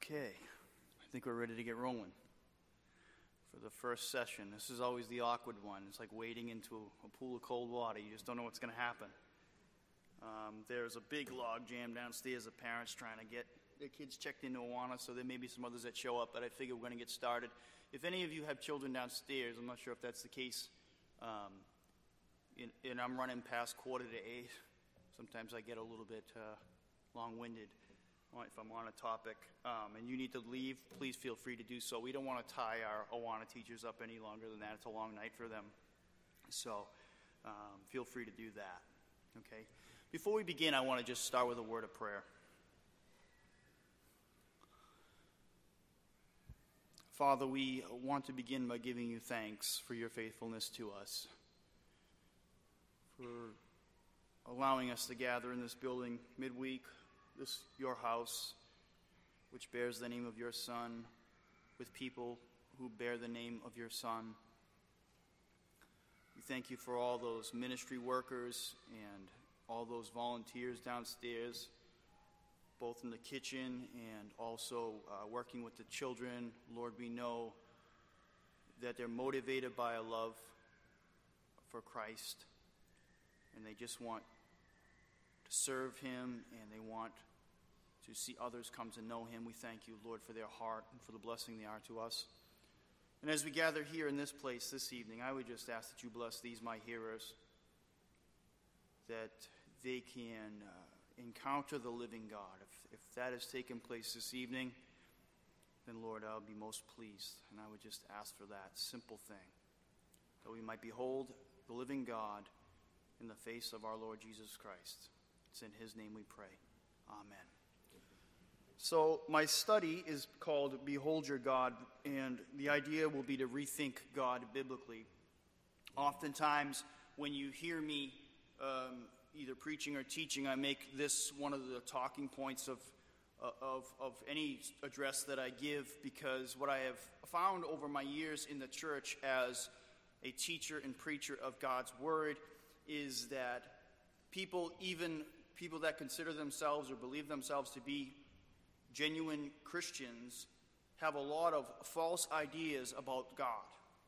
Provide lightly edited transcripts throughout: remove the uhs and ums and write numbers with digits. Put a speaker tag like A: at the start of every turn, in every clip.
A: Okay, I think we're ready to get rolling for the first session. This is always the awkward one. It's like wading into a pool of cold water. You just don't know what's going to happen. There's a big log jam downstairs of parents trying to get their kids checked into Awana, so there may be some others that show up, but I figure we're going to get started. If any of you have children downstairs, I'm not sure if that's the case, and I'm running past 7:45. Sometimes I get a little bit long-winded if I'm on a topic, and you need to leave, please feel free to do so. We don't want to tie our Awana teachers up any longer than that. It's a long night for them, so feel free to do that, okay? Before we begin, I want to just start with a word of prayer. Father, we want to begin by giving you thanks for your faithfulness to us, for allowing us to gather in this building midweek, this your house, which bears the name of your Son, with people who bear the name of your Son. We thank you for all those ministry workers and all those volunteers downstairs, both in the kitchen and also working with the children. Lord, we know that they're motivated by a love for Christ, and they just want to serve him, and they want to see others come to know him. We thank you, Lord, for their heart and for the blessing they are to us. And as we gather here in this place this evening, I would just ask that you bless these, my hearers, that they can encounter the living God. If that has taken place this evening, then, Lord, I'll be most pleased. And I would just ask for that simple thing, that we might behold the living God in the face of our Lord Jesus Christ. It's in his name we pray. Amen. So my study is called Behold Your God, and the idea will be to rethink God biblically. Oftentimes, when you hear me either preaching or teaching, I make this one of the talking points of any address that I give, because what I have found over my years in the church as a teacher and preacher of God's Word is that people that consider themselves or believe themselves to be genuine Christians have a lot of false ideas about God.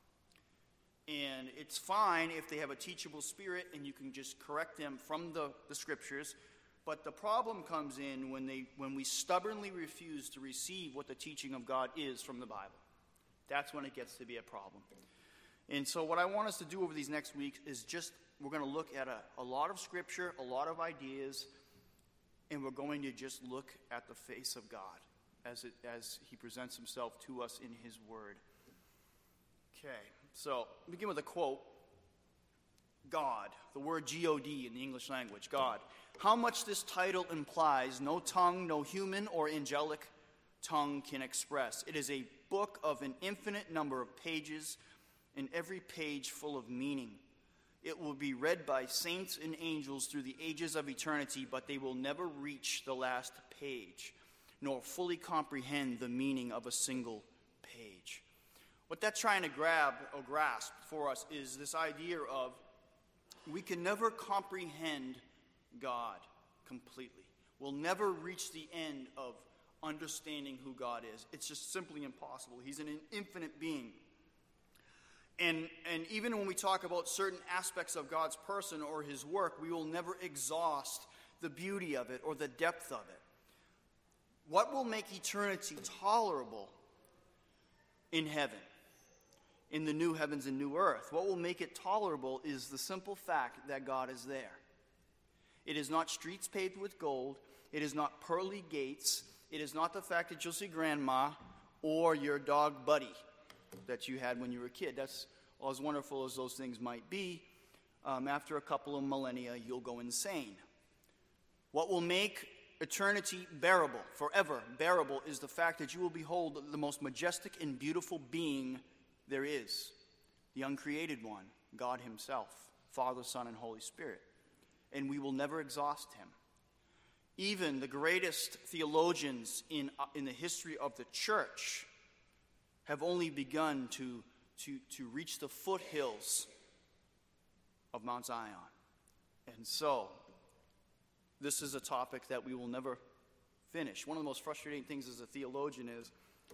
A: And it's fine if they have a teachable spirit and you can just correct them from the scriptures, but the problem comes in when we stubbornly refuse to receive what the teaching of God is from the Bible. That's when it gets to be a problem. And so what I want us to do over these next weeks is we're going to look at a lot of scripture, a lot of ideas, and we're going to just look at the face of God as he presents himself to us in his word. Okay, so begin with a quote. God, the word G-O-D in the English language, God. How much this title implies, no tongue, no human or angelic tongue can express. It is a book of an infinite number of pages, and every page full of meaning. It will be read by saints and angels through the ages of eternity, but they will never reach the last page, nor fully comprehend the meaning of a single page. What that's trying to grab or grasp for us is this idea of we can never comprehend God completely. We'll never reach the end of understanding who God is. It's just simply impossible. He's an infinite being. And even when we talk about certain aspects of God's person or his work, we will never exhaust the beauty of it or the depth of it. What will make eternity tolerable in heaven, in the new heavens and new earth? What will make it tolerable is the simple fact that God is there. It is not streets paved with gold. It is not pearly gates. It is not the fact that you'll see grandma or your dog Buddy that you had when you were a kid. That's as wonderful as those things might be. After a couple of millennia, you'll go insane. What will make eternity bearable, forever bearable, is the fact that you will behold the most majestic and beautiful being there is, the uncreated one, God himself, Father, Son, and Holy Spirit. And we will never exhaust him. Even the greatest theologians in the history of the church have only begun to reach the foothills of Mount Zion. And so, this is a topic that we will never finish. One of the most frustrating things as a theologian is,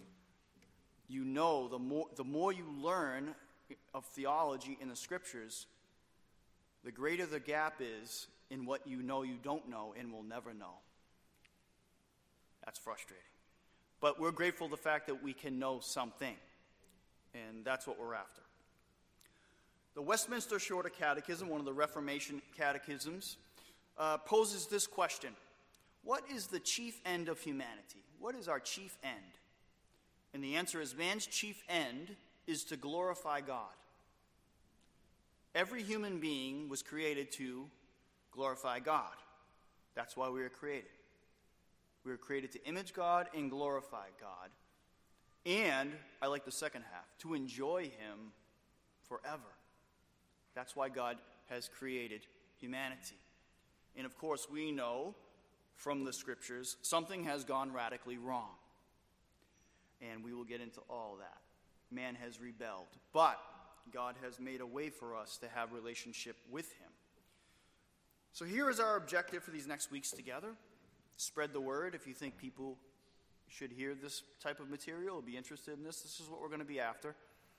A: the more you learn of theology in the Scriptures, the greater the gap is in what you don't know and will never know. That's frustrating. But we're grateful for the fact that we can know something, and that's what we're after. The Westminster Shorter Catechism, one of the Reformation catechisms, poses this question: what is the chief end of humanity? What is our chief end? And the answer is, man's chief end is to glorify God. Every human being was created to glorify God. That's why we were created. We were created to image God and glorify God. And, I like the second half, to enjoy Him forever. That's why God has created humanity. And of course, we know from the Scriptures something has gone radically wrong. And we will get into all that. Man has rebelled. But God has made a way for us to have relationship with Him. So here is our objective for these next weeks together. Spread the word. If you think people should hear this type of material or be interested in this is what we're going to be after.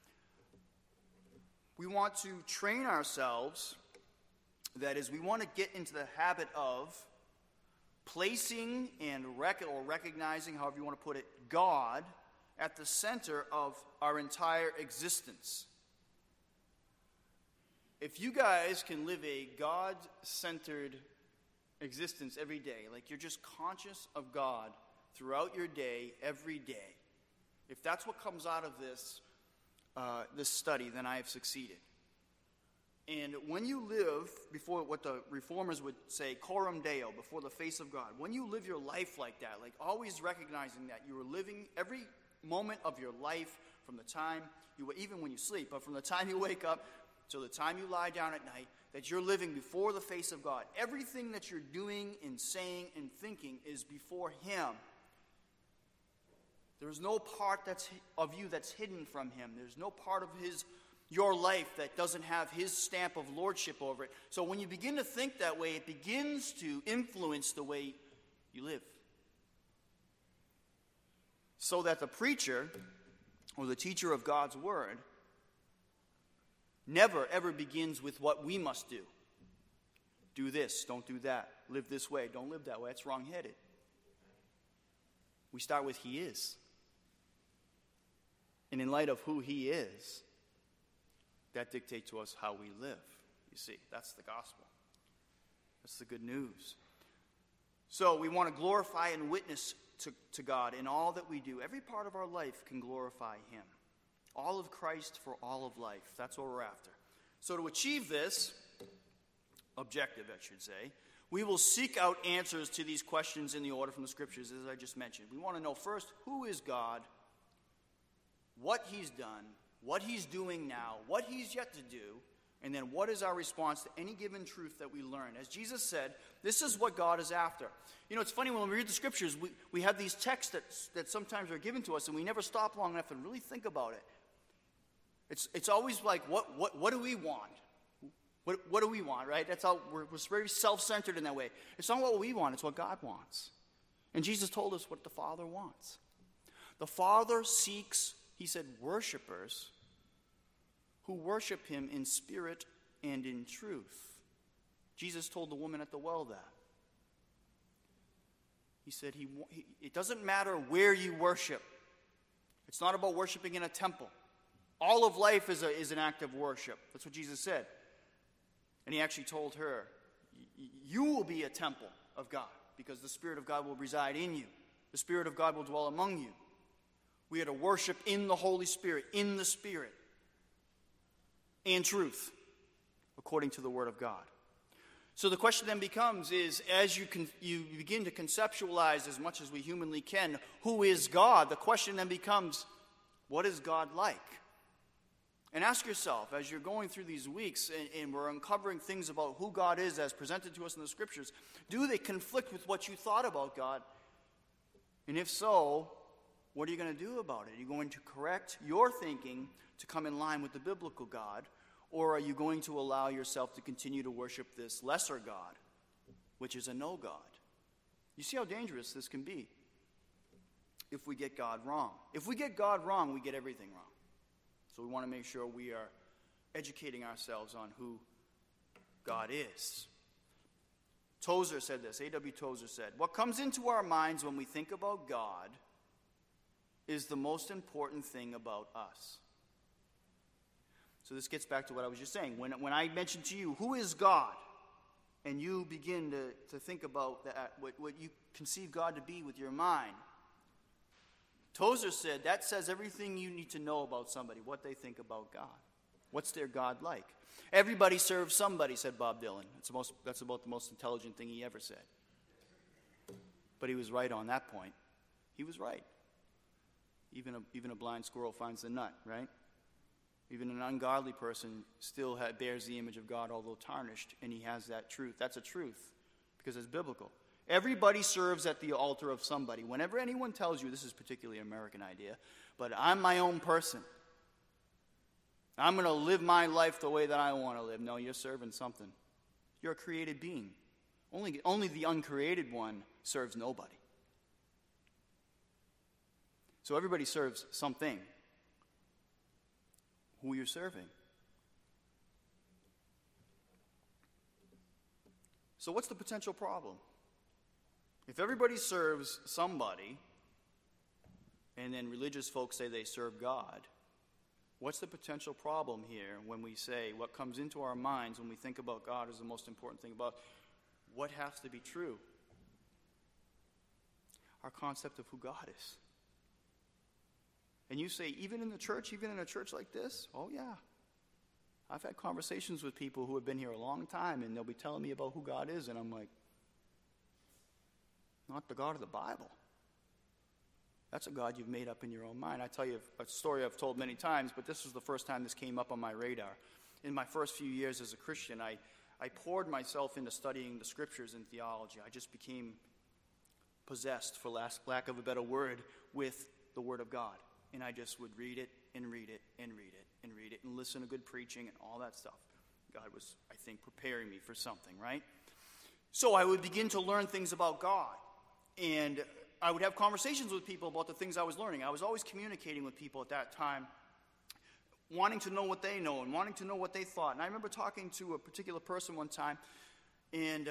A: We want to train ourselves, that is, we want to get into the habit of placing and recognizing, however you want to put it, God at the center of our entire existence. If you guys can live a God-centered existence every day, like you're just conscious of God throughout your day, every day, if that's what comes out of this study, then I have succeeded. And when you live before what the Reformers would say, coram Deo, before the face of God, when you live your life like that, like always recognizing that you are living every moment of your life from the time even when you sleep, but from the time you wake up till the time you lie down at night, that you're living before the face of God. Everything that you're doing and saying and thinking is before Him. There's no part of you that's hidden from Him. There's no part of your life that doesn't have His stamp of lordship over it. So when you begin to think that way, it begins to influence the way you live. So that the preacher or the teacher of God's word never ever begins with what we must do. Do this, don't do that. Live this way, don't live that way. That's wrong-headed. We start with He is. And in light of who He is, that dictates to us how we live. You see, that's the gospel. That's the good news. So we want to glorify and witness to God in all that we do. Every part of our life can glorify Him. All of Christ for all of life. That's what we're after. So to achieve this objective, I should say, we will seek out answers to these questions in the order from the Scriptures, as I just mentioned. We want to know first, who is God, what He's done, what He's doing now, what He's yet to do, and then what is our response to any given truth that we learn. As Jesus said, this is what God is after. You know, it's funny, when we read the Scriptures, we have these texts that sometimes are given to us, and we never stop long enough and really think about it. It's always like, what do we want? What do we want, right? That's how we're very self-centered in that way. It's not what we want, it's what God wants. And Jesus told us what the Father wants. The Father seeks, He said, worshipers who worship Him in spirit and in truth. Jesus told the woman at the well that. He said, it doesn't matter where you worship. It's not about worshiping in a temple. All of life is an act of worship. That's what Jesus said. And He actually told her, you will be a temple of God because the Spirit of God will reside in you. The Spirit of God will dwell among you. We are to worship in the Holy Spirit, in the Spirit, and truth, according to the Word of God. So the question then becomes as you begin to conceptualize as much as we humanly can, who is God? The question then becomes, what is God like? And ask yourself, as you're going through these weeks and we're uncovering things about who God is as presented to us in the Scriptures, do they conflict with what you thought about God? And if so, what are you going to do about it? Are you going to correct your thinking to come in line with the biblical God? Or are you going to allow yourself to continue to worship this lesser God, which is a no God? You see how dangerous this can be if we get God wrong. If we get God wrong, we get everything wrong. So we want to make sure we are educating ourselves on who God is. Tozer said this, A.W. Tozer said, "What comes into our minds when we think about God is the most important thing about us." So this gets back to what I was just saying. When I mentioned to you, who is God? And you begin to think about that, what you conceive God to be with your mind. Tozer said that says everything you need to know about somebody, what they think about God. What's their God like? Everybody serves somebody, said Bob Dylan. That's about the most intelligent thing he ever said. But he was right on that point. He was right. Even a blind squirrel finds the nut, right? Even an ungodly person still bears the image of God, although tarnished, and he has that truth. That's a truth, because it's biblical. Everybody serves at the altar of somebody. Whenever anyone tells you, this is particularly an American idea, but I'm my own person, I'm going to live my life the way that I want to live. No, you're serving something. You're a created being. Only the uncreated one serves nobody. So everybody serves something. Who you're serving. So what's the potential problem? If everybody serves somebody, and then religious folks say they serve God, what's the potential problem here when we say what comes into our minds when we think about God is the most important thing about what has to be true? Our concept of who God is. And you say, even in a church like this? Oh, yeah. I've had conversations with people who have been here a long time, and they'll be telling me about who God is, and I'm like, not the God of the Bible. That's a God you've made up in your own mind. I tell you a story I've told many times, but this was the first time this came up on my radar. In my first few years as a Christian, I poured myself into studying the Scriptures and theology. I just became possessed, for lack of a better word, with the Word of God. And I just would read it and read it and read it and read it and listen to good preaching and all that stuff. God was, I think, preparing me for something, right? So I would begin to learn things about God. And I would have conversations with people about the things I was learning. I was always communicating with people at that time, wanting to know what they know and wanting to know what they thought. And I remember talking to a particular person one time, and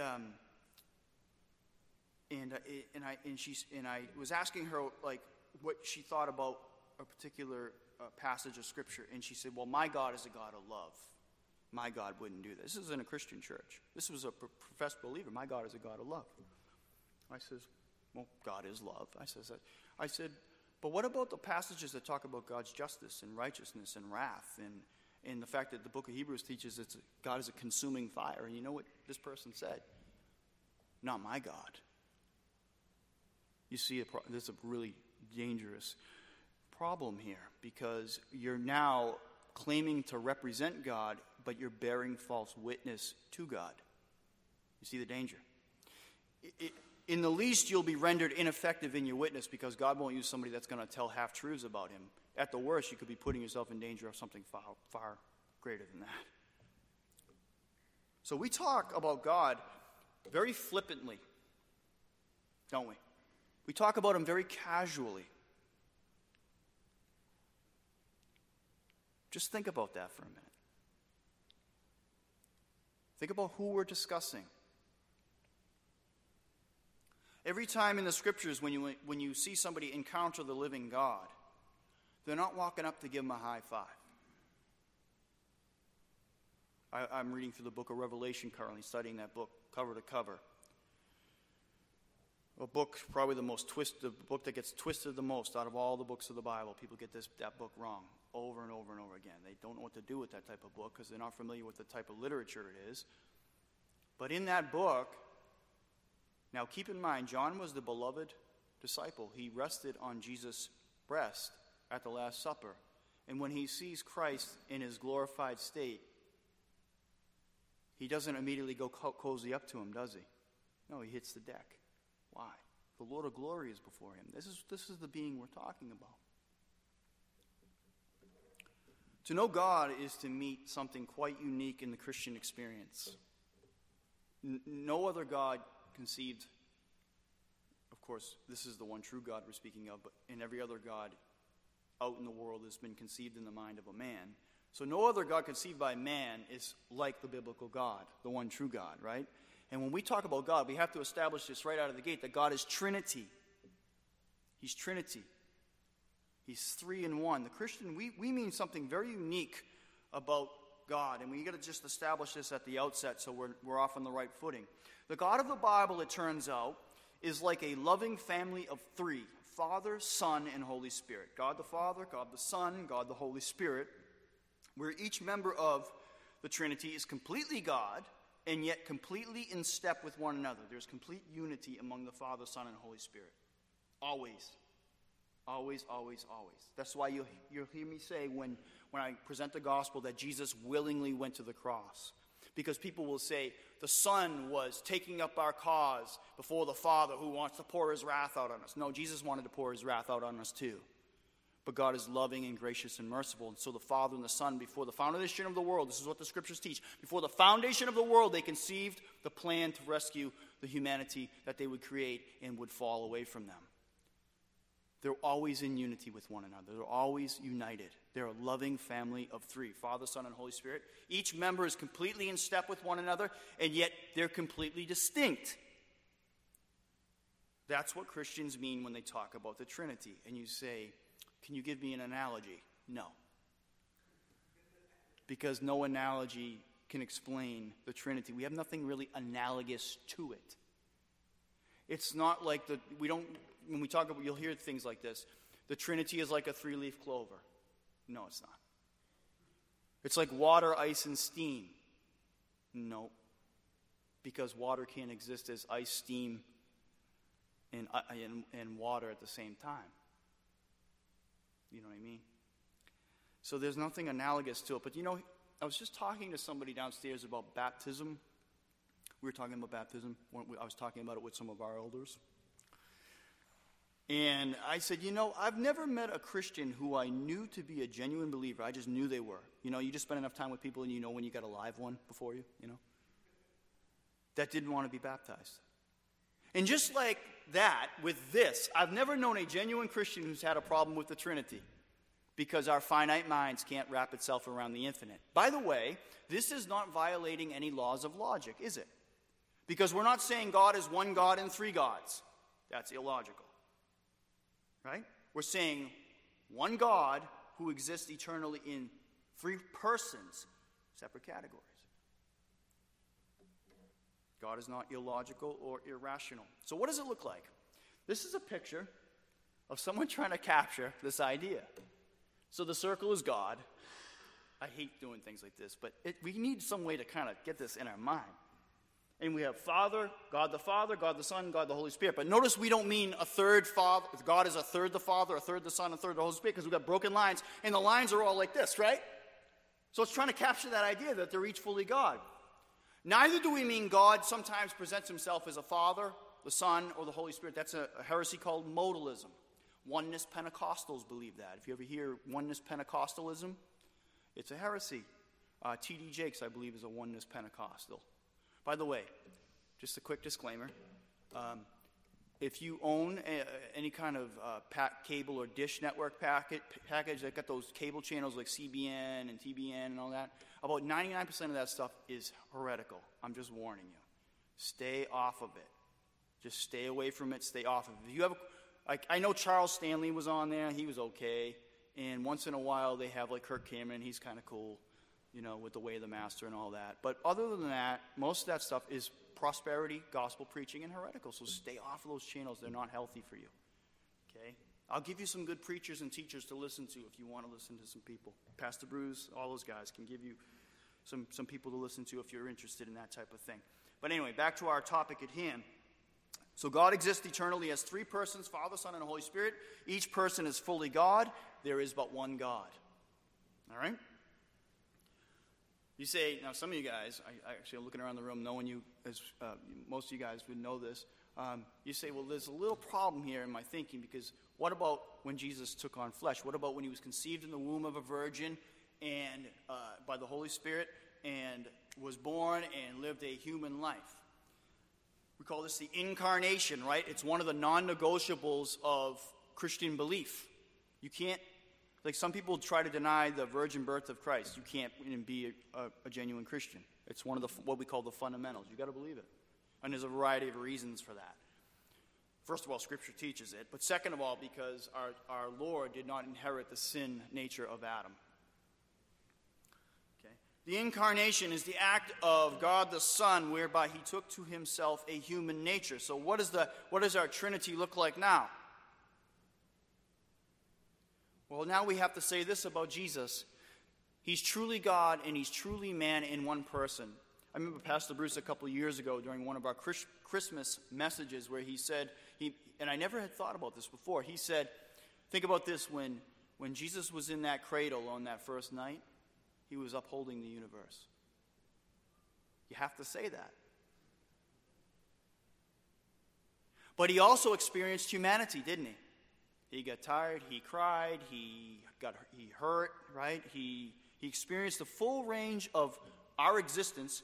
A: I was asking her like what she thought about a particular passage of Scripture, and she said, "Well, my God is a God of love. My God wouldn't do this." This is in a Christian church. This was a professed believer. My God is a God of love. I says, "Well, God is love." I said, "But what about the passages that talk about God's justice and righteousness and wrath and the fact that the book of Hebrews teaches that God is a consuming fire?" And you know what this person said? "Not my God." You see, there's a really dangerous problem here, because you're now claiming to represent God, but you're bearing false witness to God. You see the danger? In the least, you'll be rendered ineffective in your witness, because God won't use somebody that's going to tell half-truths about him. At the worst, you could be putting yourself in danger of something far, far greater than that. So we talk about God very flippantly, don't we? We talk about him very casually. Just think about that for a minute. Think about who we're discussing. Every time in the Scriptures when you see somebody encounter the living God, they're not walking up to give him a high five. I'm reading through the book of Revelation currently, studying that book cover to cover. A book, probably the book that gets twisted the most out of all the books of the Bible. People get that book wrong over and over and over again. They don't know what to do with that type of book because they're not familiar with the type of literature it is. But in that book, now keep in mind, John was the beloved disciple. He rested on Jesus' breast at the Last Supper. And when he sees Christ in his glorified state, he doesn't immediately go cozy up to him, does he? No, he hits the deck. Why? The Lord of glory is before him. This is the being we're talking about. To know God is to meet something quite unique in the Christian experience. No other God conceived course, this is the one true God we're speaking of, but in every other God out in the world has been conceived in the mind of a man. So no other God conceived by man is like the biblical God, the one true God, right? And when we talk about God, we have to establish this right out of the gate, that God is Trinity. He's Trinity. He's 3 in 1. The Christian, we mean something very unique about God, and we got to just establish this at the outset so we're off on the right footing. The God of the Bible, it turns out, is like a loving family of 3, Father, Son, and Holy Spirit. God the Father, God the Son, God the Holy Spirit, where each member of the Trinity is completely God and yet completely in step with one another. There's complete unity among the Father, Son, and Holy Spirit. Always. Always, always, always. That's why you'll hear me say when I present the gospel that Jesus willingly went to the cross. Because people will say the Son was taking up our cause before the Father who wants to pour his wrath out on us. No, Jesus wanted to pour his wrath out on us too. But God is loving and gracious and merciful. And so the Father and the Son, before the foundation of the world, this is what the Scriptures teach, before the foundation of the world, they conceived the plan to rescue the humanity that they would create and would fall away from them. They're always in unity with one another. They're always united. They're a loving family of 3, Father, Son, and Holy Spirit. Each member is completely in step with one another, and yet they're completely distinct. That's what Christians mean when they talk about the Trinity. And you say, can you give me an analogy? No. Because no analogy can explain the Trinity. We have nothing really analogous to it. It's not like when we talk about, you'll hear things like this. The Trinity is like a 3-leaf clover. No, it's not. It's like water, ice, and steam. No. Because water can't exist as ice, steam, and water at the same time. You know what I mean? So there's nothing analogous to it. But I was just talking to somebody downstairs about baptism. We were talking about baptism. I was talking about it with some of our elders. And I said, I've never met a Christian who I knew to be a genuine believer. I just knew they were. You just spend enough time with people and you know when you got a live one before you, that didn't want to be baptized. And just like that, with this, I've never known a genuine Christian who's had a problem with the Trinity, because our finite minds can't wrap itself around the infinite. By the way, this is not violating any laws of logic, is it? Because we're not saying God is one God and 3 gods. That's illogical. Right? We're saying one God who exists eternally in 3 persons, separate categories. God is not illogical or irrational. So what does it look like? This is a picture of someone trying to capture this idea. So the circle is God. I hate doing things like this, but we need some way to kind of get this in our mind. And we have Father, God the Son, God the Holy Spirit. But notice we don't mean a third Father. God is a third the Father, a third the Son, a third the Holy Spirit, because we've got broken lines, and the lines are all like this, right? So it's trying to capture that idea that they're each fully God. Neither do we mean God sometimes presents himself as a Father, the Son, or the Holy Spirit. That's a heresy called modalism. Oneness Pentecostals believe that. If you ever hear Oneness Pentecostalism, it's a heresy. T.D. Jakes, I believe, is a Oneness Pentecostal. By the way, just a quick disclaimer. If you own any kind of cable or dish network package that got those cable channels like CBN and TBN and all that, about 99% of that stuff is heretical. I'm just warning you. Stay off of it. Just stay away from it. Stay off of it. If you have, I know Charles Stanley was on there. He was okay. And once in a while they have like Kirk Cameron. He's kind of cool, with the way of the master and all that. But other than that, most of that stuff is prosperity, gospel preaching, and heretical. So stay off of those channels. They're not healthy for you. Okay? I'll give you some good preachers and teachers to listen to if you want to listen to some people. Pastor Bruce, all those guys can give you some people to listen to if you're interested in that type of thing. But anyway, back to our topic at hand. So God exists eternally as 3 persons, Father, Son, and Holy Spirit. Each person is fully God. There is but one God. All right? You say, now some of you guys, I actually am looking around the room knowing you, as most of you guys would know this, you say, well, there's a little problem here in my thinking, because what about when Jesus took on flesh? What about when he was conceived in the womb of a virgin and by the Holy Spirit and was born and lived a human life? We call this the incarnation, right? It's one of the non-negotiables of Christian belief. You can't, like some people try to deny the virgin birth of Christ. You can't be a genuine Christian. It's one of what we call the fundamentals. You got to believe it. And there's a variety of reasons for that. First of all, Scripture teaches it. But second of all, because our Lord did not inherit the sin nature of Adam. The incarnation is the act of God the Son whereby he took to himself a human nature. So what does our Trinity look like now? Well, now we have to say this about Jesus. He's truly God and he's truly man in one person. I remember Pastor Bruce a couple of years ago during one of our Christmas messages where he said, and I never had thought about this before, he said, think about this, when Jesus was in that cradle on that first night, he was upholding the universe. You have to say that. But he also experienced humanity, didn't he? He got tired, he cried, he hurt, right? He experienced the full range of our existence,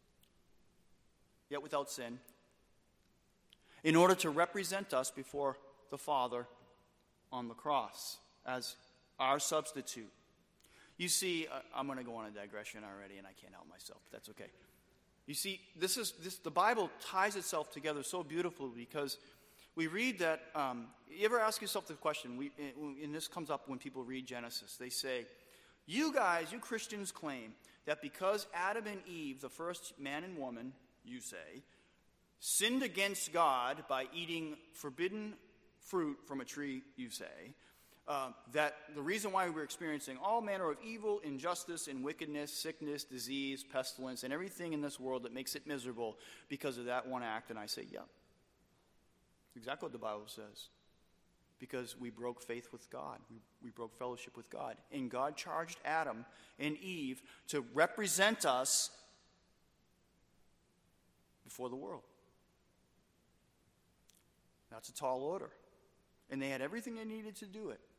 A: yet without sin, in order to represent us before the Father on the cross as our substitute. You see, I'm going to go on a digression already, and I can't help myself, but that's okay. You see, the Bible ties itself together so beautifully because we read that, you ever ask yourself the question, and this comes up when people read Genesis, they say, you Christians claim that because Adam and Eve, the first man and woman, you say, sinned against God by eating forbidden fruit from a tree, you say, that the reason why we're experiencing all manner of evil, injustice, and wickedness, sickness, disease, pestilence, and everything in this world that makes it miserable because of that one act. And I say, yeah, exactly what the Bible says. Because we broke faith with God. We broke fellowship with God. And God charged Adam and Eve to represent us before the world. That's a tall order. And they had everything they needed to do it.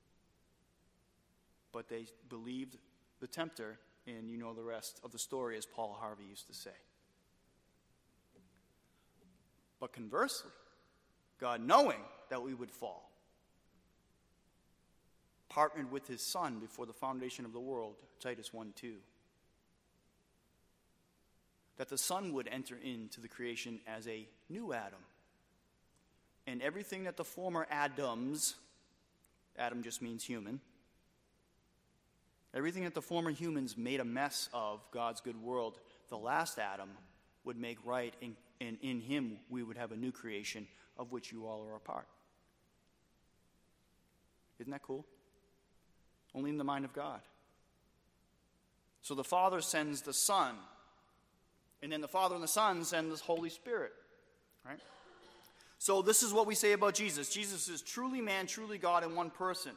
A: But they believed the tempter, and you know the rest of the story, as Paul Harvey used to say. But conversely, God, knowing that we would fall, partnered with his Son before the foundation of the world, Titus 1:2, that the Son would enter into the creation as a new Adam. And everything that the former Adams, Adam just means human, everything that the former humans made a mess of God's good world, the last Adam would make right, and in him we would have a new creation of which you all are a part. Isn't that cool? Only in the mind of God. So the Father sends the Son, and then the Father and the Son send the Holy Spirit, right? So this is what we say about Jesus. Jesus is truly man, truly God in one person.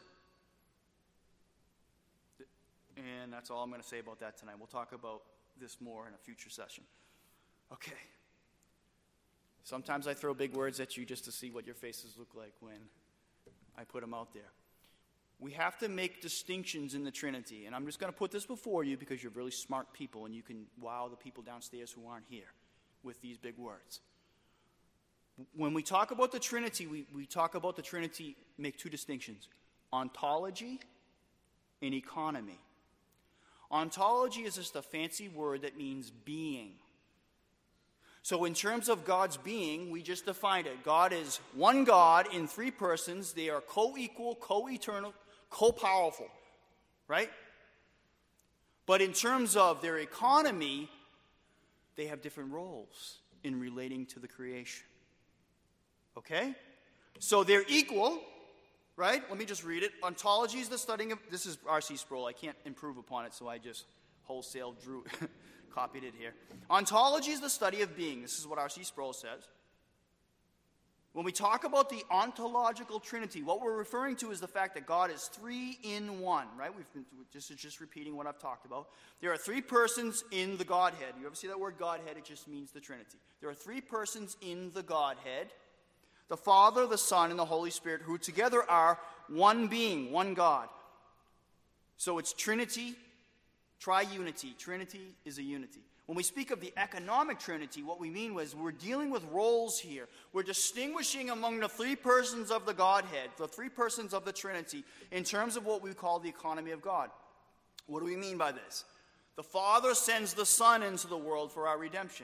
A: And that's all I'm going to say about that tonight. We'll talk about this more in a future session. Okay. Sometimes I throw big words at you just to see what your faces look like when I put them out there. We have to make distinctions in the Trinity. And I'm just going to put this before you because you're really smart people and you can wow the people downstairs who aren't here with these big words. When we talk about the Trinity, we talk about the Trinity, make two distinctions: ontology and economy. Ontology is just a fancy word that means being. So in terms of God's being, we just defined it. God is one God in three persons. They are co-equal, co-eternal, co-powerful, right? But in terms of their economy, they have different roles in relating to the creation. Okay? So they're equal, right? Let me just read it. Ontology is the studying of... This is R.C. Sproul. I can't improve upon it, so I just wholesale copied it here. Ontology is the study of being. This is what R.C. Sproul says. When we talk about the ontological Trinity, what we're referring to is the fact that God is three in one, right? This is just repeating what I've talked about. There are three persons in the Godhead. You ever see that word Godhead? It just means the Trinity. There are three persons in the Godhead: the Father, the Son, and the Holy Spirit, who together are one being, one God. So it's Trinity, triunity. Trinity is a unity. When we speak of the economic Trinity, what we mean was we're dealing with roles here. We're distinguishing among the three persons of the Godhead, the three persons of the Trinity, in terms of what we call the economy of God. What do we mean by this? The Father sends the Son into the world for our redemption.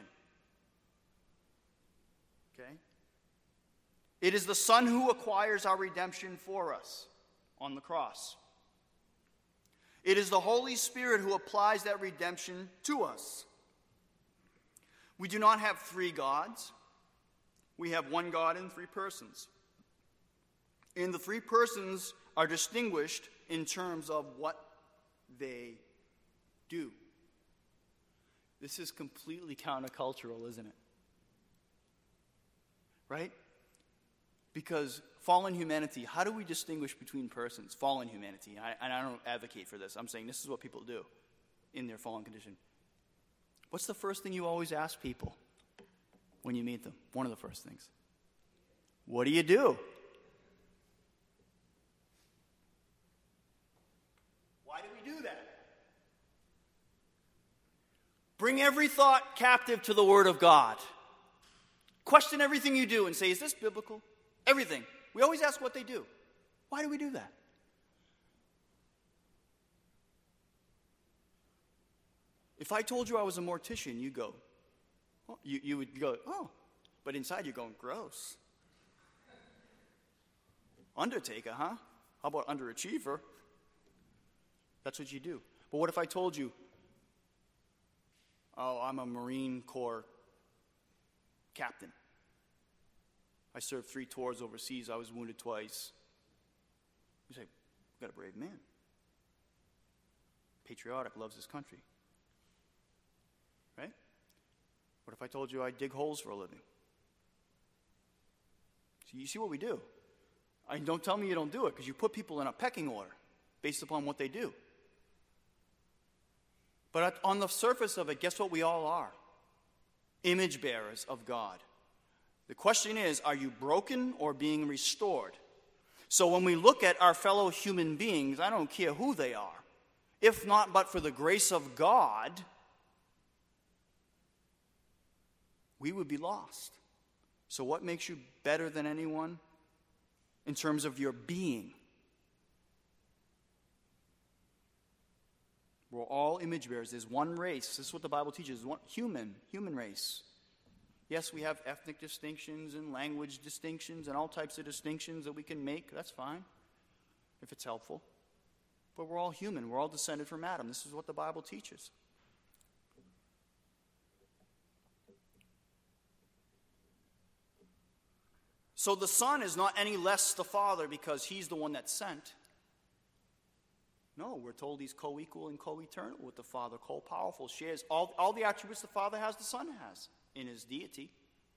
A: Okay? It is the Son who acquires our redemption for us on the cross. It is the Holy Spirit who applies that redemption to us. We do not have three gods. We have one God in three persons. And the three persons are distinguished in terms of what they do. This is completely countercultural, isn't it? Right? Because fallen humanity, how do we distinguish between persons? Fallen humanity. And I don't advocate for this. I'm saying this is what people do in their fallen condition. What's the first thing you always ask people when you meet them? One of the first things. What do you do? Why do we do that? Bring every thought captive to the Word of God. Question everything you do and say, is this biblical? Everything. We always ask what they do. Why do we do that? If I told you I was a mortician, you go, oh, you would go, oh, but inside you're going, gross. Undertaker, huh? How about underachiever? That's what you do. But what if I told you, oh, I'm a Marine Corps captain. I served 3 tours overseas. I was wounded twice. You say, you've got a brave man. Patriotic, loves his country. Right? What if I told you I dig holes for a living? So you see what we do. And don't tell me you don't do it, because you put people in a pecking order based upon what they do. But on the surface of it, guess what we all are? Image bearers of God. The question is, are you broken or being restored? So when we look at our fellow human beings, I don't care who they are, if not but for the grace of God, we would be lost. So what makes you better than anyone in terms of your being? We're all image bearers. There's one race. This is what the Bible teaches. One human race. Yes, we have ethnic distinctions and language distinctions and all types of distinctions that we can make. That's fine, if it's helpful. But we're all human. We're all descended from Adam. This is what the Bible teaches. So the Son is not any less the Father because he's the one that's sent. No, we're told he's co-equal and co-eternal with the Father, co-powerful, shares all the attributes the Father has, the Son has in his deity.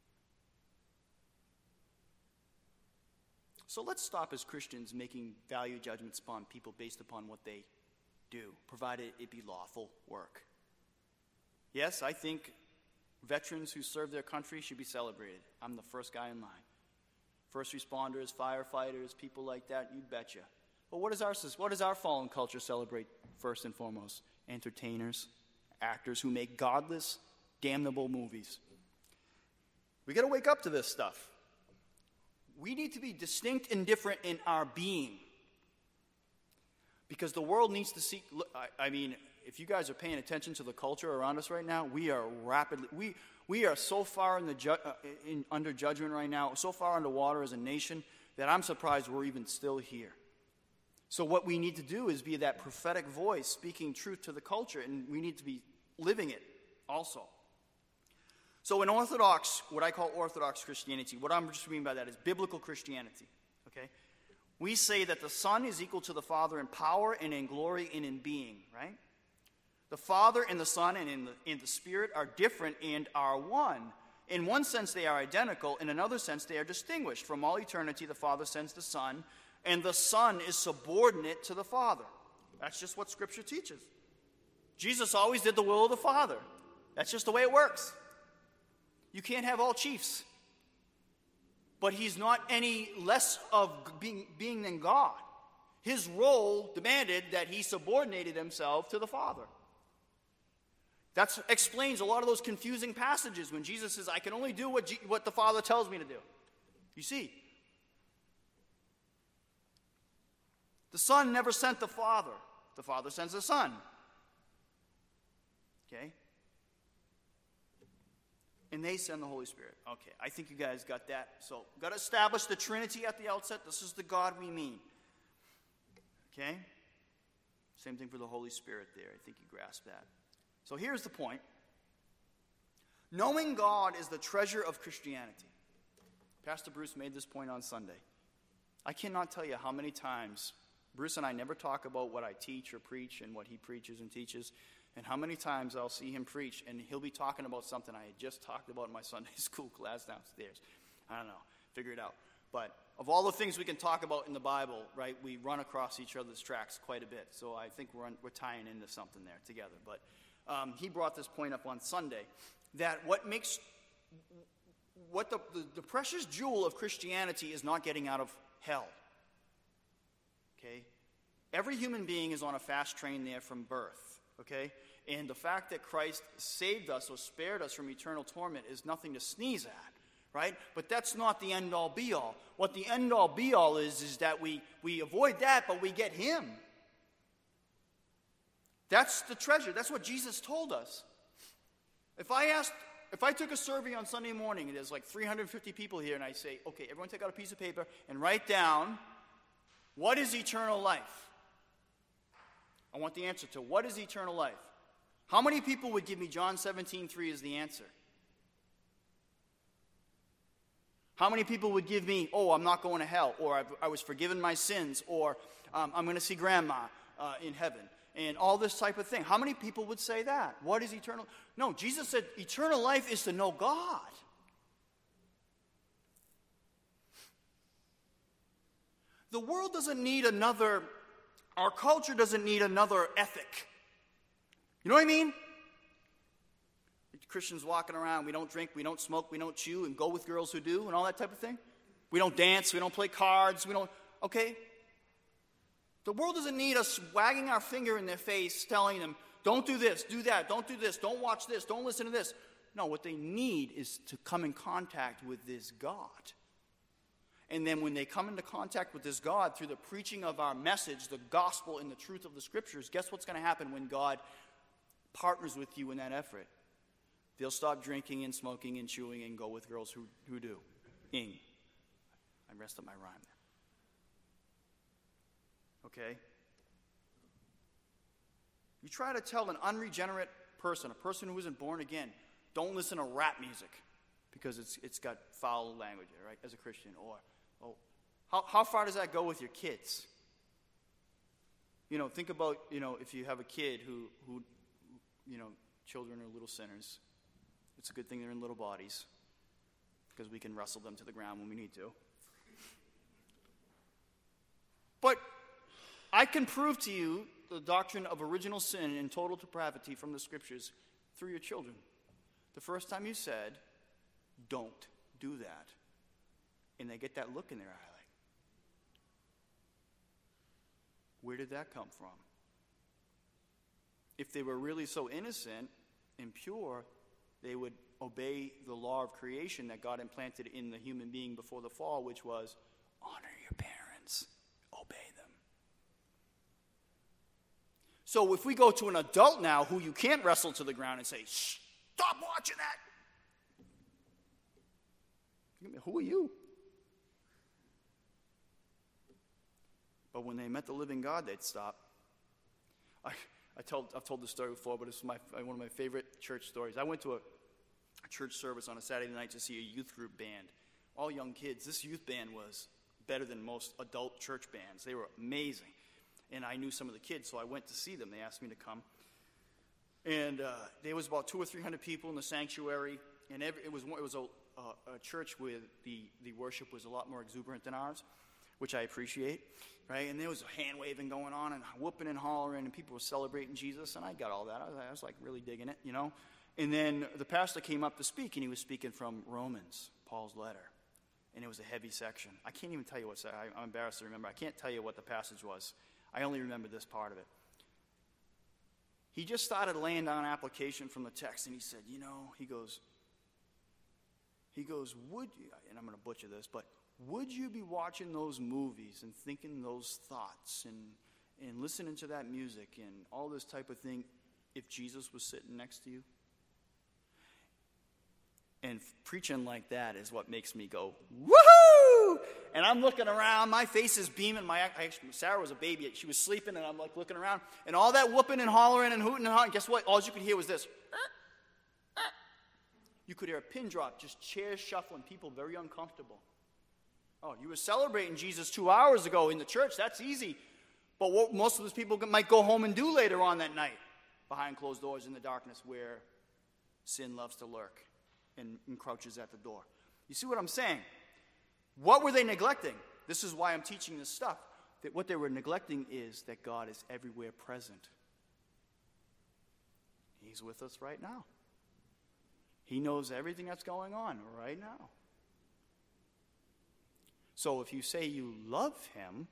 A: So let's stop as Christians making value judgments upon people based upon what they do, provided it be lawful work. Yes, I think veterans who serve their country should be celebrated. I'm the first guy in line. First responders, firefighters, people like that, you betcha. But what does our fallen culture celebrate first and foremost? Entertainers, actors who make godless, damnable movies. We got to wake up to this stuff. We need to be distinct and different in our being. Because the world needs to see, I mean, if you guys are paying attention to the culture around us right now, we are rapidly, we are so far under judgment right now, so far underwater as a nation, that I'm surprised we're even still here. So what we need to do is be that prophetic voice speaking truth to the culture, and we need to be living it also. So in Orthodox, what I call Orthodox Christianity, what I'm just meaning by that is biblical Christianity, okay? We say that the Son is equal to the Father in power and in glory and in being, right? The Father and the Son and in the Spirit are different and are one. In one sense, they are identical. In another sense, they are distinguished. From all eternity, the Father sends the Son, and the Son is subordinate to the Father. That's just what Scripture teaches. Jesus always did the will of the Father. That's just the way it works. You can't have all chiefs. But he's not any less of being than God. His role demanded that he subordinated himself to the Father. That explains a lot of those confusing passages when Jesus says, I can only do what the Father tells me to do. You see, the Son never sent the Father. The Father sends the Son. Okay? And they send the Holy Spirit. Okay, I think you guys got that. So, got to establish the Trinity at the outset. This is the God we mean. Okay? Same thing for the Holy Spirit there. I think you grasp that. So here's the point. Knowing God is the treasure of Christianity. Pastor Bruce made this point on Sunday. I cannot tell you how many times Bruce and I never talk about what I teach or preach and what he preaches and teaches, and how many times I'll see him preach and he'll be talking about something I had just talked about in my Sunday school class downstairs. I don't know. Figure it out. But of all the things we can talk about in the Bible, right, we run across each other's tracks quite a bit. So I think we're tying into something there together. But he brought this point up on Sunday, that what the precious jewel of Christianity is not getting out of hell. Okay? Every human being is on a fast train there from birth. Okay? And the fact that Christ saved us or spared us from eternal torment is nothing to sneeze at. Right? But that's not the end-all, be-all. What the end-all, be-all is that we avoid that, but we get him. That's the treasure. That's what Jesus told us. If I took a survey on Sunday morning, and there's like 350 people here, and I say, okay, everyone take out a piece of paper and write down, what is eternal life? I want the answer to what is eternal life. How many people would give me John 17:3 as the answer? How many people would give me, I'm not going to hell, or I was forgiven my sins, or I'm going to see grandma in heaven, and all this type of thing? How many people would say that? What is eternal? No, Jesus said eternal life is to know God. The world doesn't need our culture doesn't need another ethic. You know what I mean? Christians walking around, we don't drink, we don't smoke, we don't chew, and go with girls who do, and all that type of thing. We don't dance, we don't play cards, okay? The world doesn't need us wagging our finger in their face, telling them, don't do this, do that, don't do this, don't watch this, don't listen to this. No, what they need is to come in contact with this God. And then when they come into contact with this God through the preaching of our message, the gospel and the truth of the scriptures, guess what's going to happen when God partners with you in that effort? They'll stop drinking and smoking and chewing and go with girls who do. I messed up my rhyme there. Okay? You try to tell an unregenerate person, a person who isn't born again, don't listen to rap music because it's got foul language, right, as a Christian. Or, how far does that go with your kids? Think about, if you have a kid who children are little sinners. It's a good thing they're in little bodies because we can wrestle them to the ground when we need to. But I can prove to you the doctrine of original sin and total depravity from the scriptures through your children. The first time you said, don't do that, and they get that look in their eye like, where did that come from? If they were really so innocent and pure, they would obey the law of creation that God implanted in the human being before the fall, which was honor your parents, obey them. So if we go to an adult now who you can't wrestle to the ground and say, stop watching that. Who are you? But when they met the living God, they'd stop. I've told this story before, but it's one of my favorite church stories. I went to a church service on a Saturday night to see a youth group band. All young kids. This youth band was better than most adult church bands. They were amazing. And I knew some of the kids, so I went to see them. They asked me to come. And there was about 200 or 300 people in the sanctuary. And it was a church where the worship was a lot more exuberant than ours, which I appreciate. Right? And there was hand waving going on and whooping and hollering, and people were celebrating Jesus, and I got all that. I was like really digging it, And then the pastor came up to speak, and he was speaking from Romans, Paul's letter. And it was a heavy section. I can't even tell you what I'm embarrassed to remember. I can't tell you what the passage was. I only remember this part of it. he just started laying down an application from the text, and he said, he goes, would you, and I'm going to butcher this, but would you be watching those movies and thinking those thoughts and listening to that music and all this type of thing if Jesus was sitting next to you? And preaching like that is what makes me go, woohoo! And I'm looking around, my face is beaming. Sarah was a baby, she was sleeping, and I'm like looking around, and all that whooping and hollering and hooting and hollering, guess what? All you could hear was this. You could hear a pin drop, just chairs shuffling, people very uncomfortable. Oh, you were celebrating Jesus 2 hours ago in the church, that's easy. But what most of those people might go home and do later on that night, behind closed doors in the darkness where sin loves to lurk and crouches at the door. You see what I'm saying? What were they neglecting? This is why I'm teaching this stuff. That what they were neglecting is that God is everywhere present. He's with us right now. He knows everything that's going on right now. So if you say you love him,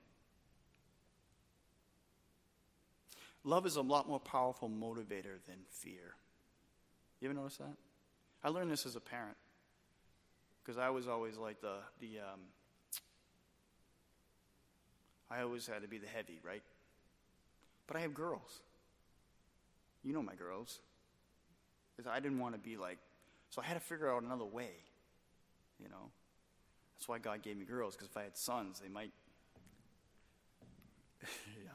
A: love is a lot more powerful motivator than fear. You ever notice that? I learned this as a parent. Because I was always like I always had to be the heavy, right? But I have girls. You know my girls. Because I didn't want to be like, so I had to figure out another way, That's why God gave me girls, because if I had sons, they might, yeah.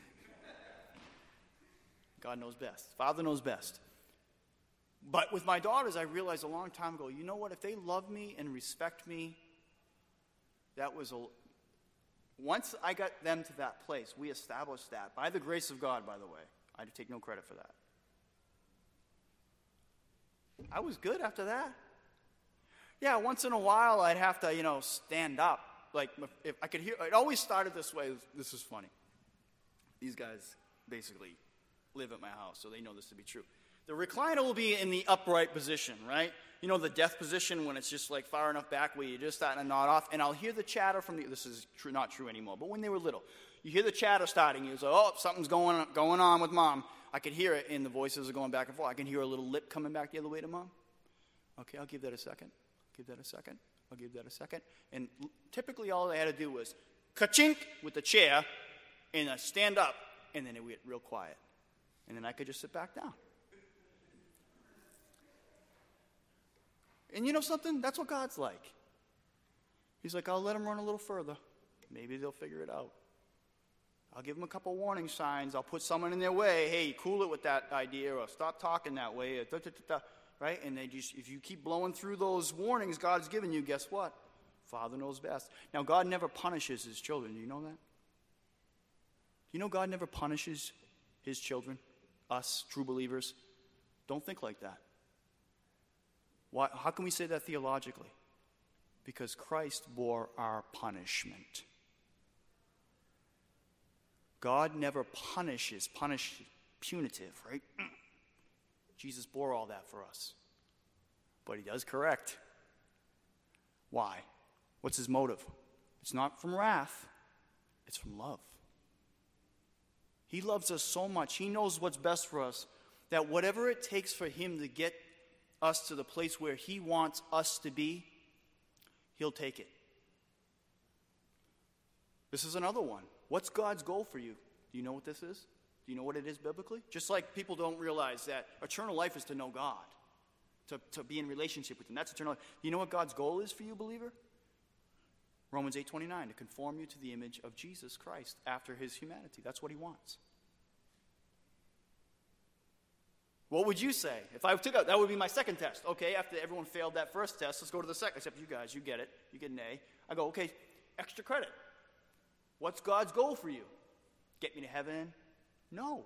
A: God knows best. Father knows best. But with my daughters, I realized a long time ago, you know what? If they love me and respect me, once I got them to that place, we established that. By the grace of God, by the way. I take no credit for that. I was good after that. Yeah, once in a while, I'd have to, stand up. Like, if I could hear, it always started this way. This is funny. These guys basically live at my house, so they know this to be true. The recliner will be in the upright position, right? The death position when it's just like far enough back where you're just starting to nod off. And I'll hear the chatter from this is true, not true anymore, but when they were little, you hear the chatter starting. You say, oh, something's going on with mom. I could hear it, and the voices are going back and forth. I can hear a little lip coming back the other way to mom. Okay, I'll give that a second. Give that a second. I'll give that a second. And typically all they had to do was ka-chink with the chair and stand up, and then it would get real quiet. And then I could just sit back down. And you know something? That's what God's like. He's like, I'll let them run a little further. Maybe they'll figure it out. I'll give them a couple warning signs. I'll put someone in their way. Hey, cool it with that idea, or stop talking that way, or right? And if you keep blowing through those warnings God's given you, guess what? Father knows best. Now, God never punishes his children. Do you know that? Do you know God never punishes his children, us, true believers? Don't think like that. Why? How can we say that theologically? Because Christ bore our punishment. God never punishes punitive, right? Jesus bore all that for us. But he does correct. Why? What's his motive? It's not from wrath. It's from love. He loves us so much. He knows what's best for us, that whatever it takes for him to get us to the place where he wants us to be, he'll take it. This is another one. What's God's goal for you? Do you know what this is? Do you know what it is biblically? Just like people don't realize that eternal life is to know God, to be in relationship with him. That's eternal life. Do you know what God's goal is for you, believer? Romans 8:29, to conform you to the image of Jesus Christ after his humanity. That's what he wants. What would you say? If I took out, that would be my second test. Okay, after everyone failed that first test, let's go to the second. Except you guys, you get it. You get an A. I go, okay, extra credit. What's God's goal for you? Get me to heaven? No.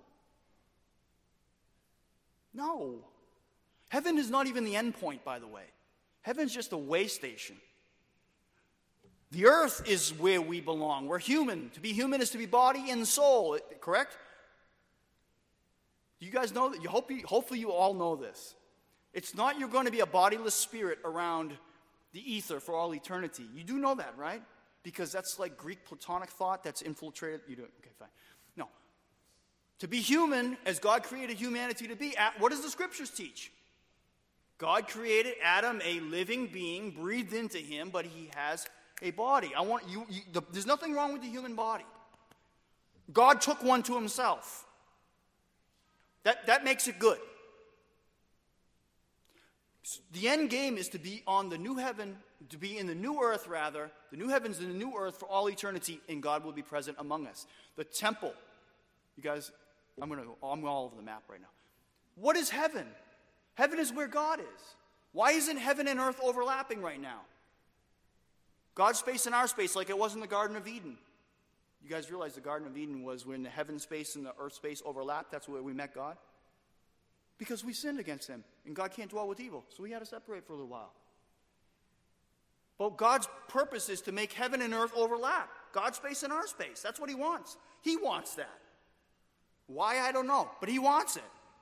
A: No. Heaven is not even the end point, by the way. Heaven's just a way station. The earth is where we belong. We're human. To be human is to be body and soul, correct? You guys know that? Hopefully you all know this. It's not you're going to be a bodiless spirit around the ether for all eternity. You do know that, right? Because that's like Greek Platonic thought that's infiltrated. You do. Okay, fine. No. To be human, as God created humanity to be, what does the scriptures teach? God created Adam a living being, breathed into him, but he has a body. There's nothing wrong with the human body. God took one to himself. That makes it good. The end game is to be on the new heaven, to be in the new earth rather, the new heavens and the new earth for all eternity, and God will be present among us. The temple. You guys, I'm all over the map right now. What is heaven? Heaven is where God is. Why isn't heaven and earth overlapping right now? God's space and our space, like it was in the Garden of Eden. You guys realize the Garden of Eden was when the heaven space and the earth space overlapped. That's where we met God. Because we sinned against him, and God can't dwell with evil, so we had to separate for a little while. But God's purpose is to make heaven and earth overlap. God's space and our space. That's what he wants. He wants that. Why, I don't know, but he wants it.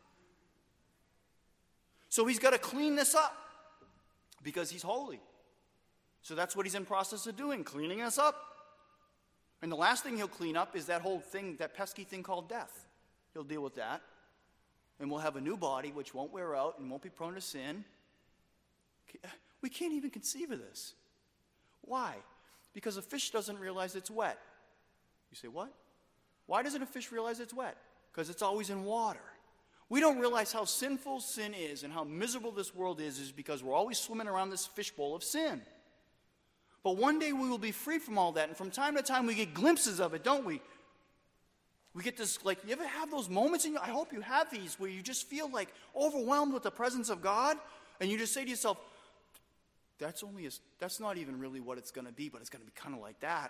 A: So he's got to clean this up because he's holy. So that's what he's in process of doing, cleaning us up. And the last thing he'll clean up is that whole thing, that pesky thing called death. He'll deal with that. And we'll have a new body which won't wear out and won't be prone to sin. We can't even conceive of this. Why? Because a fish doesn't realize it's wet. You say, what? Why doesn't a fish realize it's wet? Because it's always in water. We don't realize how sinful sin is and how miserable this world is because we're always swimming around this fishbowl of sin. But one day we will be free from all that, and from time to time we get glimpses of it, don't we? We get this, you ever have those moments I hope you have these, where you just feel overwhelmed with the presence of God, and you just say to yourself, that's not even really what it's going to be, but it's going to be kind of like that.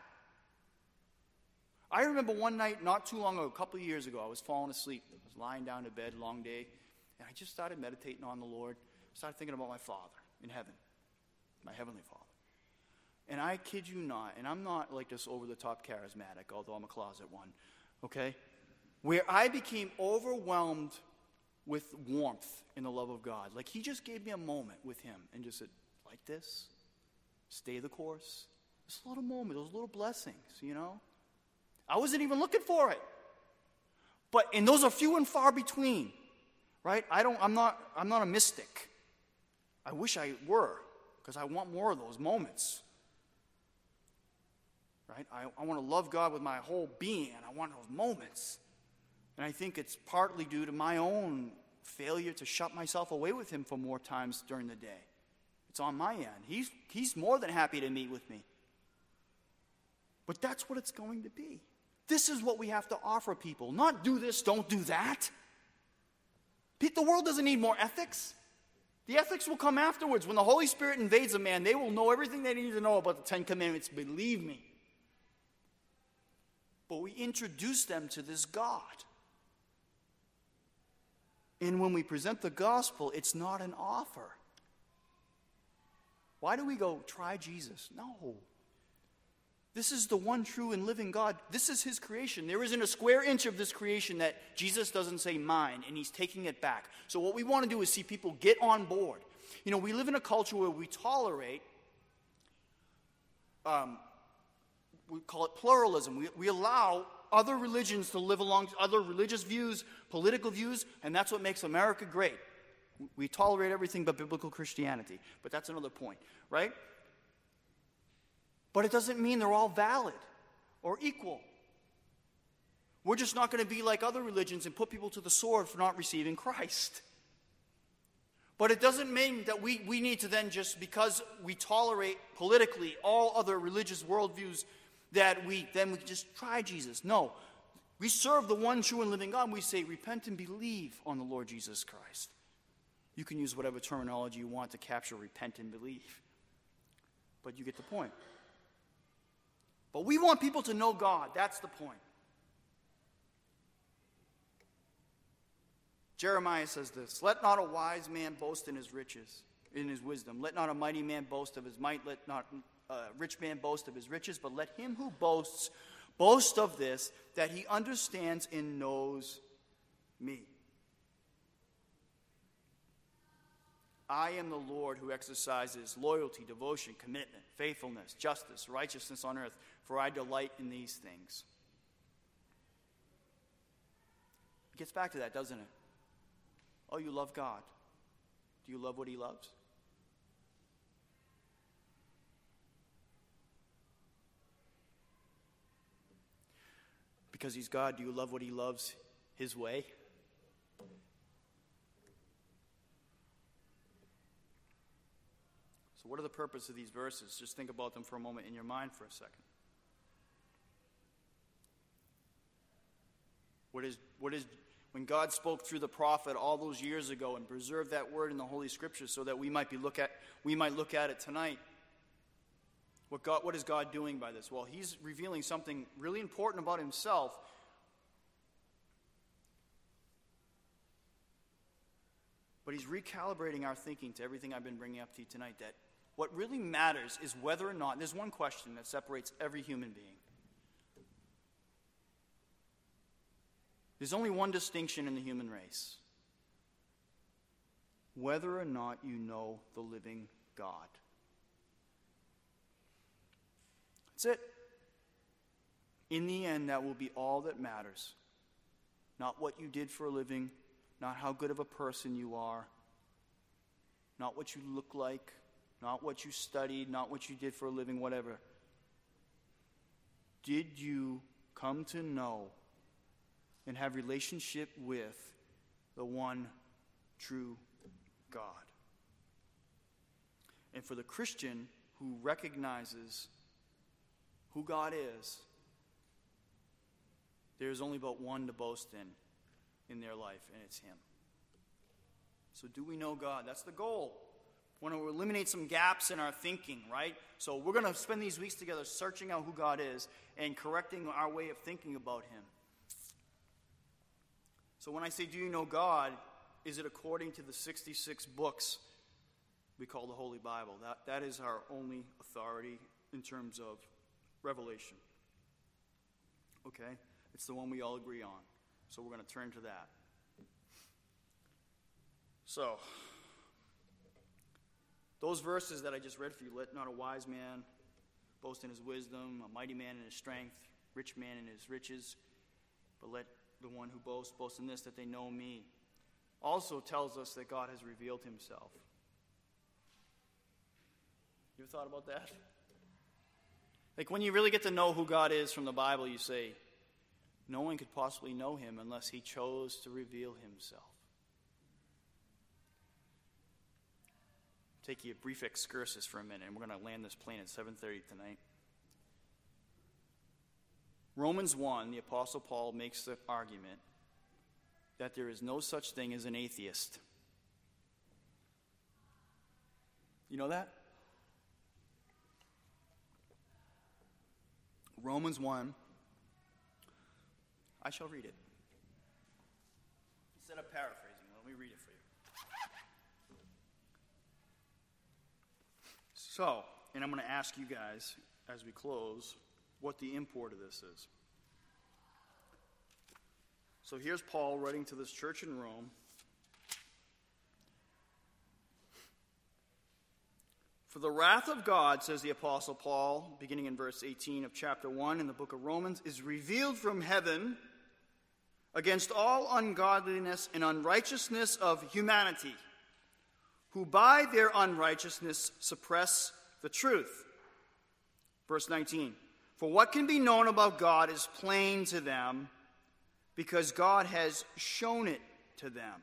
A: I remember one night, not too long ago, a couple of years ago, I was falling asleep. I was lying down in bed, long day, and I just started meditating on the Lord. I started thinking about my Father in heaven, my Heavenly Father. And I kid you not, and I'm not like this over-the-top charismatic, although I'm a closet one, okay? Where I became overwhelmed with warmth in the love of God. He just gave me a moment with him and just said, like this, stay the course. This little moment, those little blessings, I wasn't even looking for it. And those are few and far between, right? I'm not a mystic. I wish I were, because I want more of those moments. Right? I want to love God with my whole being, and I want those moments. And I think it's partly due to my own failure to shut myself away with him for more times during the day. It's on my end. He's more than happy to meet with me. But that's what it's going to be. This is what we have to offer people. Not do this, don't do that. The world doesn't need more ethics. The ethics will come afterwards. When the Holy Spirit invades a man, they will know everything they need to know about the Ten Commandments. Believe me. But we introduce them to this God. And when we present the gospel, it's not an offer. Why do we go, try Jesus? No. This is the one true and living God. This is his creation. There isn't a square inch of this creation that Jesus doesn't say mine, and he's taking it back. So what we want to do is see people get on board. We live in a culture where we tolerate, we call it pluralism. We allow other religions to live along, other religious views, political views, and that's what makes America great. We tolerate everything but biblical Christianity. But that's another point, right? But it doesn't mean they're all valid or equal. We're just not going to be like other religions and put people to the sword for not receiving Christ. But it doesn't mean that we need to then just, because we tolerate politically all other religious worldviews, that we just try Jesus. No. We serve the one true and living God. We say, repent and believe on the Lord Jesus Christ. You can use whatever terminology you want to capture repent and believe. But you get the point. But we want people to know God. That's the point. Jeremiah says this, let not a wise man boast in his riches, in his wisdom. Let not a mighty man boast of his might. Let not a rich man boast of his riches. But let him who boasts boast of this, that he understands and knows me. I am the Lord who exercises loyalty, devotion, commitment, faithfulness, justice, righteousness on earth, for I delight in these things. It gets back to that, doesn't it? Oh, you love God. Do you love what he loves? Because he's God, do you love what he loves his way? So what are the purpose of these verses? Just think about them for a moment in your mind for a second. What is when God spoke through the prophet all those years ago and preserved that word in the Holy Scriptures so that we might look at it tonight? What is God doing by this? Well, he's revealing something really important about himself. But he's recalibrating our thinking to everything I've been bringing up to you tonight, that what really matters is whether or not, there's one question that separates every human being. There's only one distinction in the human race: whether or not you know the living God. That's it. In the end, that will be all that matters. Not what you did for a living, not how good of a person you are, not what you look like, not what you studied, not what you did for a living, whatever. Did you come to know and have relationship with the one true God? And for the Christian who recognizes who God is, there's only but one to boast in their life, and it's him. So do we know God? That's the goal. We want to eliminate some gaps in our thinking, right? So we're going to spend these weeks together searching out who God is and correcting our way of thinking about him. So when I say, do you know God, is it according to the 66 books we call the Holy Bible? That is our only authority in terms of revelation. Okay? It's the one we all agree on. So we're going to turn to that. So, those verses that I just read for you: let not a wise man boast in his wisdom, a mighty man in his strength, rich man in his riches, but let the one who boasts boast in this, that they know me, also tells us that God has revealed himself. You ever thought about that? Like, when you really get to know who God is from the Bible, you say, no one could possibly know him unless he chose to reveal himself. Take you a brief excursus for a minute, and we're going to land this plane at 7:30 tonight. Romans 1, the Apostle Paul makes the argument that there is no such thing as an atheist. You know that? Romans 1. I shall read it. Instead of paraphrasing, let me read it for you. So, and I'm going to ask you guys, as we close, what the import of this is. So here's Paul writing to this church in Rome. For the wrath of God, says the Apostle Paul, beginning in verse 18 of chapter 1 in the book of Romans, is revealed from heaven against all ungodliness and unrighteousness of humanity, who by their unrighteousness suppress the truth. Verse 19, for what can be known about God is plain to them, because God has shown it to them.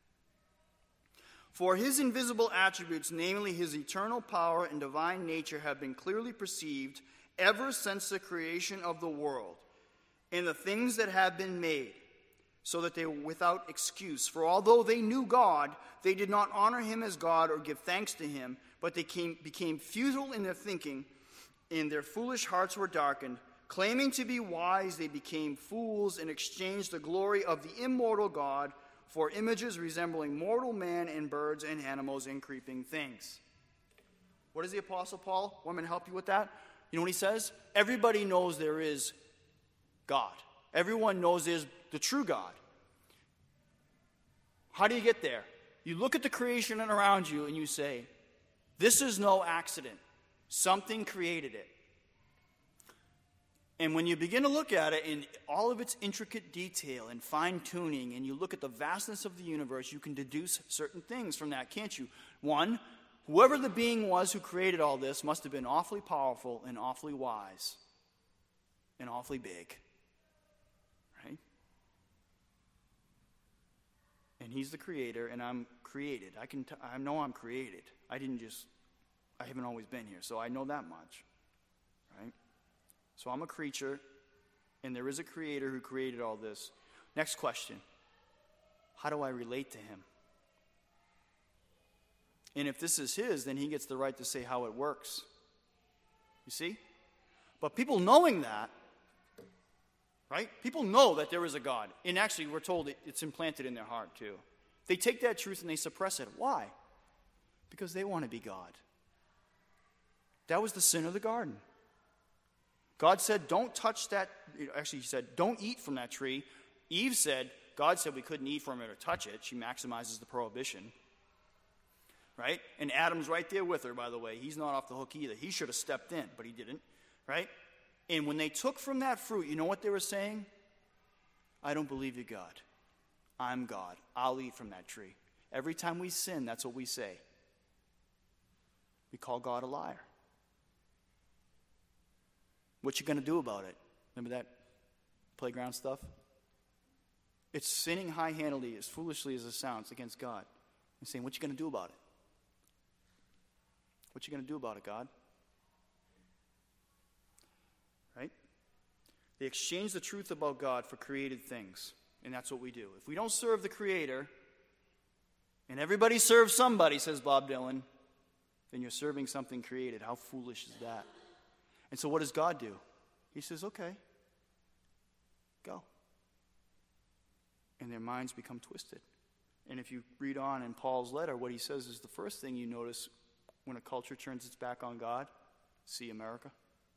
A: For his invisible attributes, namely his eternal power and divine nature, have been clearly perceived ever since the creation of the world, in the things that have been made, so that they were without excuse. For although they knew God, they did not honor him as God or give thanks to him, but they became futile in their thinking, and their foolish hearts were darkened. Claiming to be wise, they became fools and exchanged the glory of the immortal God for images resembling mortal man and birds and animals and creeping things. What does the Apostle Paul want me to help you with that? You know what he says? Everybody knows there is God. Everyone knows there's the true God. How do you get there? You look at the creation around you and you say, this is no accident. Something created it. And when you begin to look at it in all of its intricate detail and fine-tuning, and you look at the vastness of the universe, you can deduce certain things from that, can't you? One, whoever the being was who created all this must have been awfully powerful and awfully wise and awfully big. Right? And he's the creator, and I'm created. I know I'm created. I haven't always been here, so I know that much. Right? So I'm a creature, and there is a creator who created all this. Next question. How do I relate to him? And if this is his, then he gets the right to say how it works. You see? But people knowing that, right? People know that there is a God. And actually, we're told it's implanted in their heart, too. They take that truth and they suppress it. Why? Because they want to be God. That was the sin of the garden. God said, don't touch that. Actually, he said, don't eat from that tree. God said we couldn't eat from it or touch it. She maximizes the prohibition. Right? And Adam's right there with her, by the way. He's not off the hook either. He should have stepped in, but he didn't. Right? And when they took from that fruit, you know what they were saying? I don't believe you, God. I'm God. I'll eat from that tree. Every time we sin, that's what we say. We call God a liar. What you going to do about it? Remember that playground stuff? It's sinning high-handedly, as foolishly as it sounds, against God. And saying, what you going to do about it? What you going to do about it, God? Right? They exchange the truth about God for created things. And that's what we do. If we don't serve the Creator, and everybody serves somebody, says Bob Dylan, then you're serving something created. How foolish is that? And so what does God do? He says, okay, go. And their minds become twisted. And if you read on in Paul's letter, what he says is the first thing you notice when a culture turns its back on God, see America.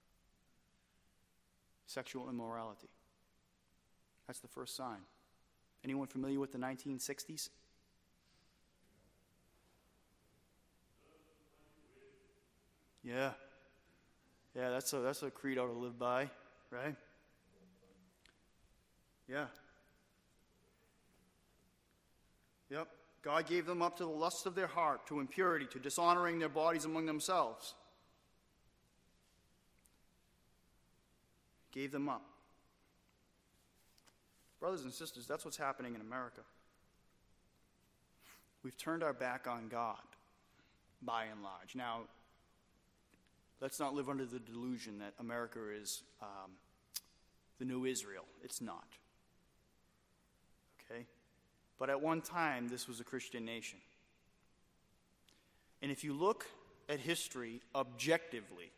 A: Sexual immorality. That's the first sign. Anyone familiar with the 1960s? Yeah. Yeah, that's a credo to live by, right? Yeah. Yep. God gave them up to the lust of their heart, to impurity, to dishonoring their bodies among themselves. Gave them up. Brothers and sisters, that's what's happening in America. We've turned our back on God, by and large. Now, let's not live under the delusion that America is the new Israel. It's not. Okay? But at one time, this was a Christian nation. And if you look at history objectively,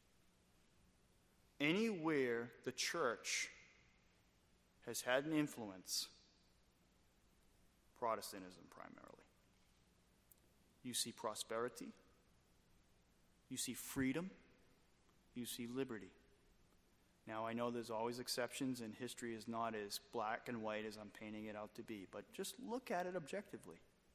A: anywhere the church has had an influence, Protestantism primarily, you see prosperity, you see freedom, you see liberty. Now, I know there's always exceptions, and history is not as black and white as I'm painting it out to be, but just look at it objectively.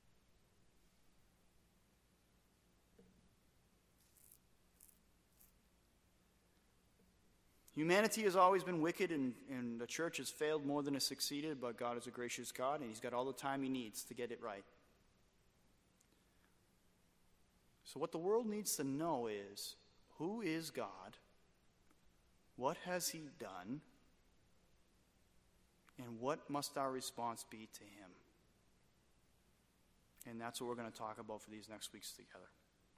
A: Humanity has always been wicked, and the church has failed more than has succeeded, but God is a gracious God, and he's got all the time he needs to get it right. So what the world needs to know is, who is God? What has he done? And what must our response be to him? And that's what we're going to talk about for these next weeks together.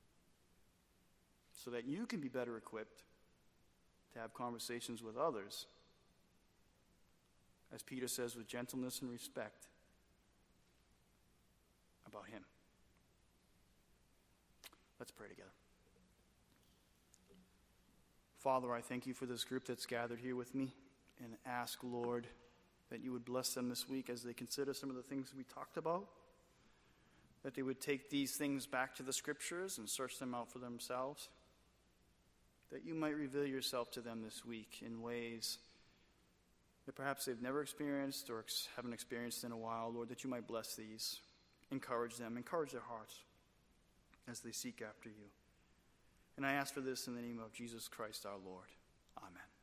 A: So that you can be better equipped to have conversations with others, as Peter says, with gentleness and respect about him. Let's pray together. Father, I thank you for this group that's gathered here with me, and ask, Lord, that you would bless them this week as they consider some of the things we talked about, that they would take these things back to the Scriptures and search them out for themselves, that you might reveal yourself to them this week in ways that perhaps they've never experienced or haven't experienced in a while. Lord, that you might bless these, encourage them, encourage their hearts as they seek after you. And I ask for this in the name of Jesus Christ our Lord. Amen.